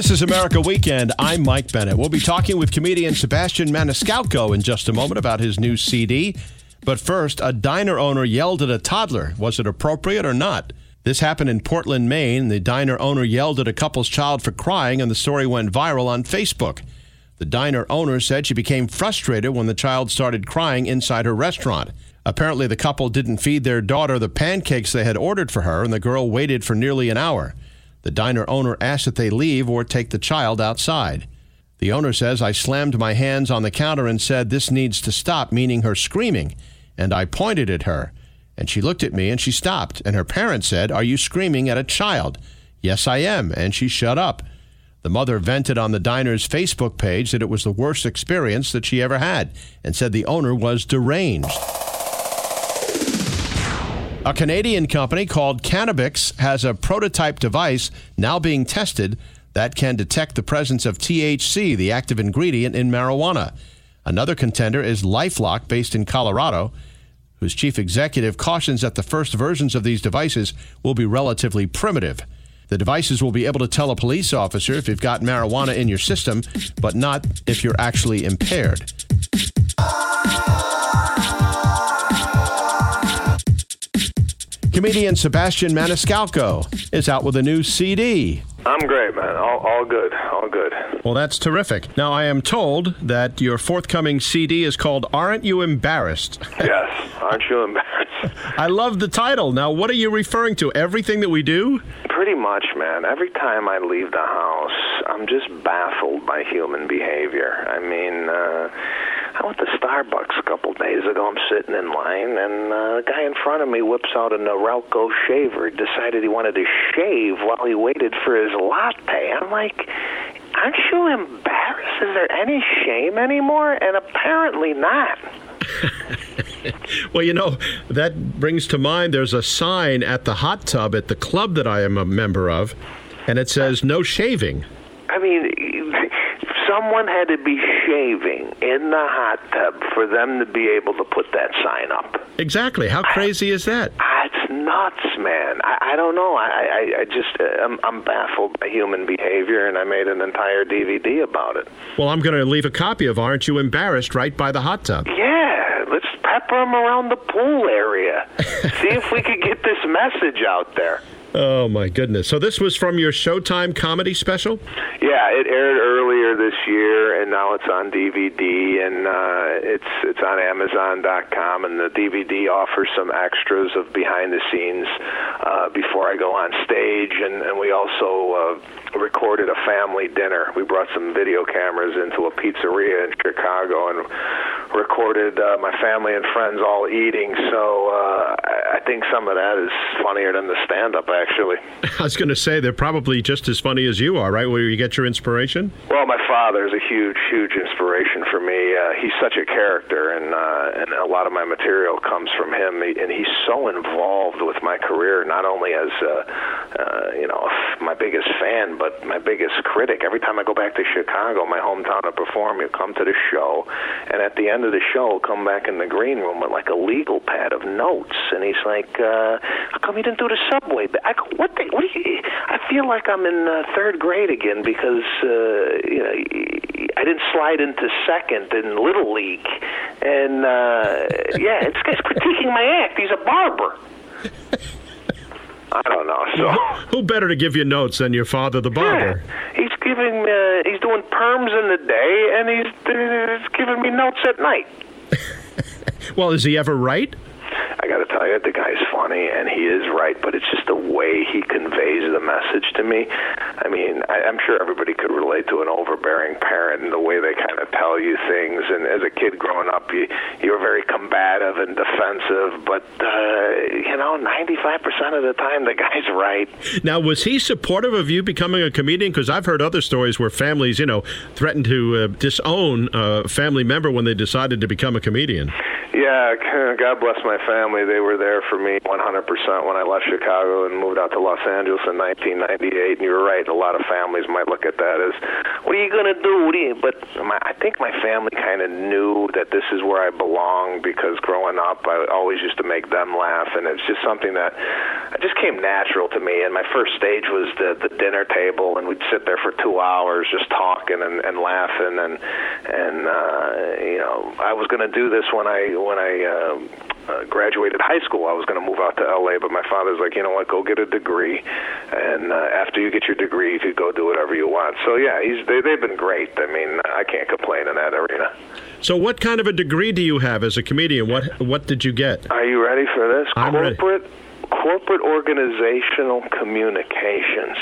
This is America Weekend. I'm Mike Bennett. We'll be talking with comedian Sebastian Maniscalco in just a moment about his new CD. But first, a diner owner yelled at a toddler. Was it appropriate or not? This happened in Portland, Maine. The diner owner yelled at a couple's child for crying, and the story went viral on Facebook. The diner owner said she became frustrated when the child started crying inside her restaurant. Apparently, the couple didn't feed their daughter the pancakes they had ordered for her, and the girl waited for nearly an hour. The diner owner asked that they leave or take the child outside. The owner says, "I slammed my hands on the counter and said, 'This needs to stop,' meaning her screaming. And I pointed at her. And she looked at me and she stopped. And her parents said, 'Are you screaming at a child?' 'Yes, I am.' And she shut up." The mother vented on the diner's Facebook page that it was the worst experience that she ever had and said the owner was deranged. A Canadian company called Cannabix has a prototype device now being tested that can detect the presence of THC, the active ingredient in marijuana. Another contender is LifeLock, based in Colorado, whose chief executive cautions that the first versions of these devices will be relatively primitive. The devices will be able to tell a police officer if you've got marijuana in your system, but not if you're actually impaired. Comedian Sebastian Maniscalco is out with a new CD. I'm great, man. All good. All good. Well, that's terrific. Now, I am told that your forthcoming CD is called Aren't You Embarrassed? Yes. Aren't you embarrassed? I love the title. Now, what are you referring to? Everything that we do? Pretty much, man. Every time I leave the house, I'm just baffled by human behavior. I mean, I went to Starbucks a couple days ago. I'm sitting in line, and the guy in front of me whips out a Norelco shaver. Decided he wanted to shave while he waited for his latte. I'm like, aren't you embarrassed? Is there any shame anymore? And apparently not. Well, you know, that brings to mind there's a sign at the hot tub at the club that I am a member of, and it says no shaving. I mean, someone had to be shaving in the hot tub for them to be able to put that sign up. Exactly. How crazy is that? It's nuts, man. I don't know. I'm baffled by human behavior, and I made an entire DVD about it. Well, I'm going to leave a copy of Aren't You Embarrassed right by the hot tub. Yeah, let's pepper them around the pool area. See if we could get this message out there. Oh, my goodness. So this was from your Showtime comedy special? Yeah, it aired earlier this year, and now it's on DVD, and it's on Amazon.com, and the DVD offers some extras of behind the scenes before I go on stage, and we also recorded a family dinner. We brought some video cameras into a pizzeria in Chicago and recorded my family and friends all eating, so I think some of that is funnier than the stand-up, actually. I was going to say, they're probably just as funny as you are, right, where you get your inspiration? Well, my father is a huge, huge inspiration for me. He's such a character, and a lot of my material comes from him, and he's so involved with my career, not only as, my biggest fan, but my biggest critic. Every time I go back to Chicago, my hometown, to perform, he'll come to the show, and at the end of the show, he'll come back in the green room with like a legal pad of notes, and he's like, how come you didn't do the subway? I go, what do you, I feel like I'm in third grade again because, I didn't slide into second in Little League, and, this guy's critiquing my act. He's a barber. I don't know. So who better to give you notes than your father, the barber? Yeah. He's doing perms in the day, and he's giving me notes at night. Well, is he ever right? I got to tell you, the guy's funny, and he is right, but it's just the way he conveys the message to me. I mean, I'm sure everybody could relate to an overbearing parent and the way they kind of tell you things. And as a kid growing up, you were very combative and defensive, but, 95% of the time, the guy's right. Now, was he supportive of you becoming a comedian? Because I've heard other stories where families, threatened to disown a family member when they decided to become a comedian. Yeah, God bless my family. They were there for me 100% when I left Chicago and moved out to Los Angeles in 1998. And you were right. a lot of families might look at that as, what are you going to do? But I think my family kind of knew that this is where I belong, because growing up, I always used to make them laugh, and it's just something that just came natural to me. And my first stage was the dinner table, and we'd sit there for 2 hours just talking and laughing, and I was going to do this when I graduated high school. I was going to move out to L.A., but my father's like, you know what, go get a degree, and after you get your degree, you could go do whatever you want. So yeah, they've been great. I mean, I can't complain in that arena. So what kind of a degree do you have as a comedian? What did you get? Are you ready for this? I'm ready. Corporate organizational communications.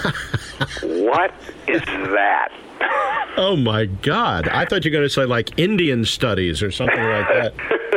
What is that? Oh my God! I thought you were going to say like Indian studies or something like that.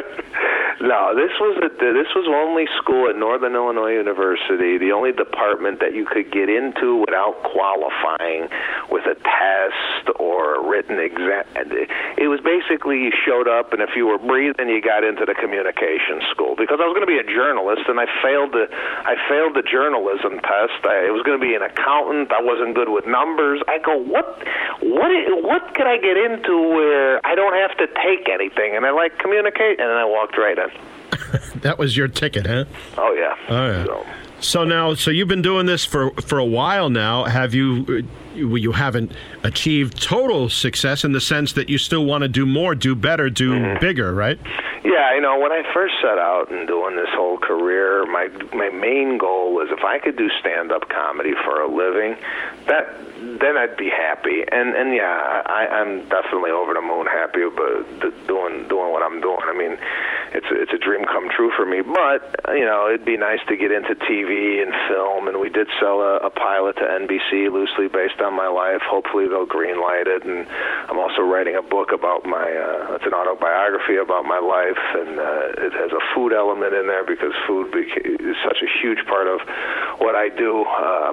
No, this was only school at Northern Illinois University, the only department that you could get into without qualifying with a test or a written exam. It was basically you showed up, and if you were breathing, you got into the communications school. Because I was going to be a journalist, and I failed the journalism test. I was going to be an accountant. I wasn't good with numbers. I go, what could I get into where I don't have to take anything, and I like communicate, and then I walked right in. That was your ticket, huh? Oh yeah. Oh yeah. So you've been doing this for a while now. Have you haven't achieved total success in the sense that you still want to do more, do better, do bigger, right? Yeah, when I first set out and doing this whole career, my main goal was if I could do stand-up comedy for a living, then I'd be happy. And yeah, I'm definitely over the moon happy about doing what I'm doing. I mean, it's a dream come true for me. But it'd be nice to get into TV and film, and we did sell a pilot to NBC loosely based on my life. Hopefully they'll green light it. And I'm also writing a book about it's an autobiography about my life, and it has a food element in there because food is such a huge part of what I do.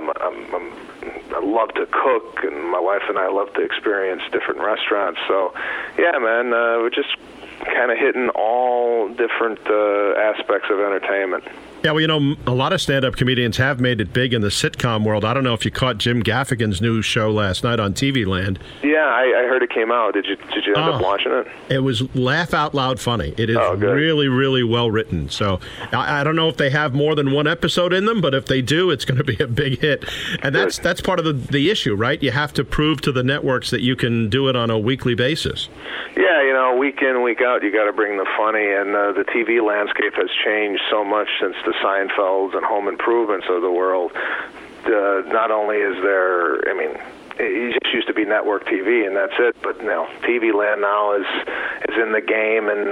I love to cook, and my wife and I love to experience different restaurants. So, yeah, man, we're just kind of hitting all different aspects of entertainment. Yeah, well, a lot of stand-up comedians have made it big in the sitcom world. I don't know if you caught Jim Gaffigan's new show last night on TV Land. Yeah, I heard it came out. Did you end up watching it? It was laugh out loud funny. It is really, really well written. So I don't know if they have more than one episode in them, but if they do, it's going to be a big hit. And that's part of the issue, right? You have to prove to the networks that you can do it on a weekly basis. Yeah, week in, week out, you got to bring the funny, and the TV landscape has changed so much since the Seinfelds and Home Improvements of the world. Not only is there, it just used to be network TV and that's it, but TV land now is in the game, and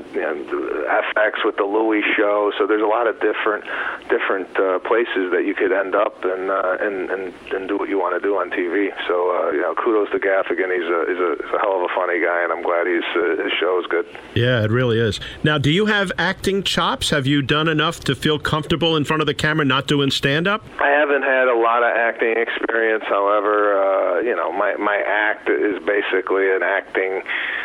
FX with the Louis show. So there's a lot of different places that you could end up and do what you want to do on TV. So kudos to Gaffigan. He's a hell of a funny guy, and I'm glad his show is good. Yeah, it really is. Now, do you have acting chops? Have you done enough to feel comfortable in front of the camera, not doing stand-up? I haven't had a lot of acting experience. However, my act is basically an acting.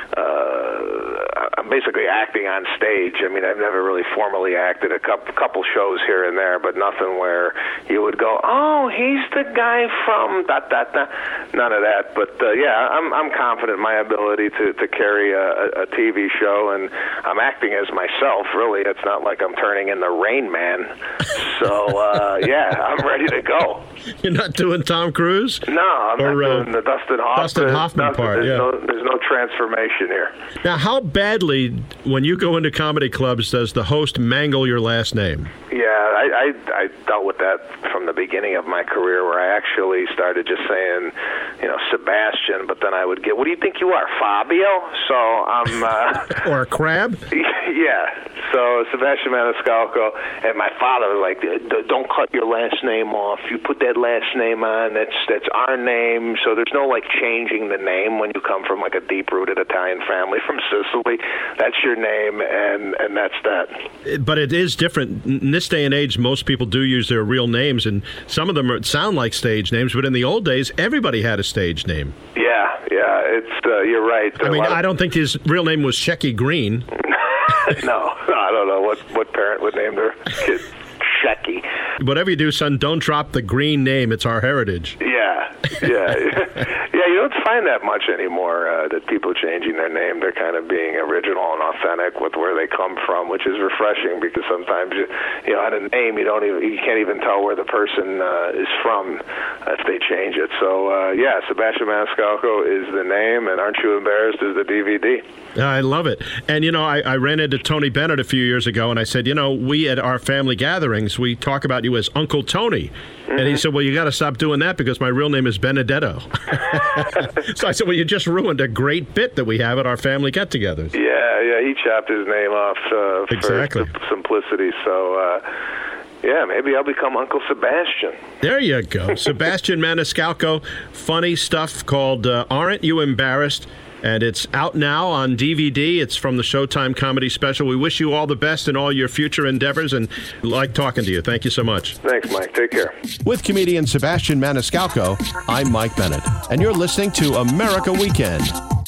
I'm basically acting on stage. I mean, I've never really formally acted. A couple shows here and there, but nothing where you would go, "Oh, he's the guy from da da da." None of that. But yeah, I'm confident in my ability to carry a TV show, and I'm acting as myself. Really, it's not like I'm turning in the Rain Man. So yeah, I'm ready to go. You're not doing Tom Cruise? No, I'm not doing the Dustin Hoffman part. There's no transformation here. Now, how badly, when you go into comedy clubs, does the host mangle your last name? Yeah, I dealt with that from the beginning of my career, where I actually started just saying, Sebastian, but then I would get, "What do you think you are, Fabio?" So I'm or a crab? Yeah. So Sebastian Maniscalco, and my father was like, "Don't cut your last name off. You put that last name on. That's our name." So there's no changing the name when you come from a deep-rooted Italian family from Sicily. That's your name, and that's that. But it is different. In this day and age, most people do use their real names, and some of them sound like stage names, but in the old days, everybody had a stage name. Yeah, it's you're right. I don't think his real name was Shecky Green. No, I don't know what parent would name their kid Shecky. Whatever you do, son, don't drop the Green name. It's our heritage. Yeah. Yeah, you don't find that much anymore, that people changing their name. They're kind of being original and authentic with where they come from, which is refreshing because sometimes, on a name, you can't even tell where the person is from if they change it. So, Sebastian Maniscalco is the name, and Aren't You Embarrassed is the DVD. I love it. And, I ran into Tony Bennett a few years ago, and I said, we at our family gatherings, we talk about you as Uncle Tony. Mm-hmm. And he said, well, you got to stop doing that because my real name is Benedetto. So I said, well, you just ruined a great bit that we have at our family get-togethers. Yeah, he chopped his name off exactly. for simplicity. So, maybe I'll become Uncle Sebastian. There you go. Sebastian Maniscalco, funny stuff called Aren't You Embarrassed? And it's out now on DVD. It's from the Showtime comedy special. We wish you all the best in all your future endeavors and like talking to you. Thank you so much. Thanks, Mike. Take care. With comedian Sebastian Maniscalco, I'm Mike Bennett, and you're listening to America Weekend.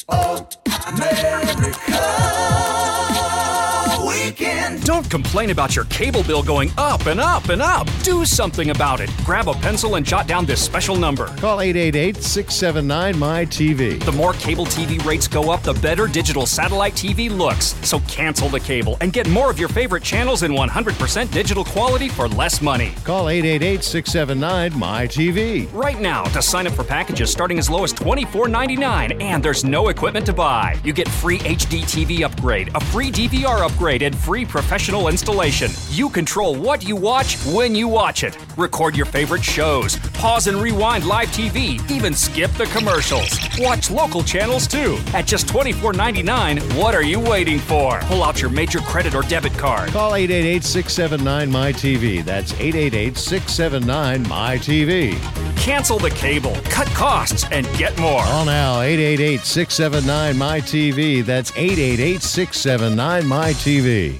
Don't complain about your cable bill going up and up and up. Do something about it. Grab a pencil and jot down this special number. Call 888-679-MY-TV. The more cable TV rates go up, the better digital satellite TV looks. So cancel the cable and get more of your favorite channels in 100% digital quality for less money. Call 888-679-MY-TV. Right now to sign up for packages starting as low as $24.99, and there's no equipment to buy. You get free HD TV upgrade, a free DVR upgrade, and free professional installation. You control what you watch when you watch it. Record your favorite shows, pause and rewind live TV, even skip the commercials. Watch local channels too. At just $24.99, what are you waiting for? Pull out your major credit or debit card. Call 888-679-MY-TV. That's 888-679-MY-TV. Cancel the cable, cut costs, and get more. Call now, 888-679-MY-TV. That's 888-679-MY-TV.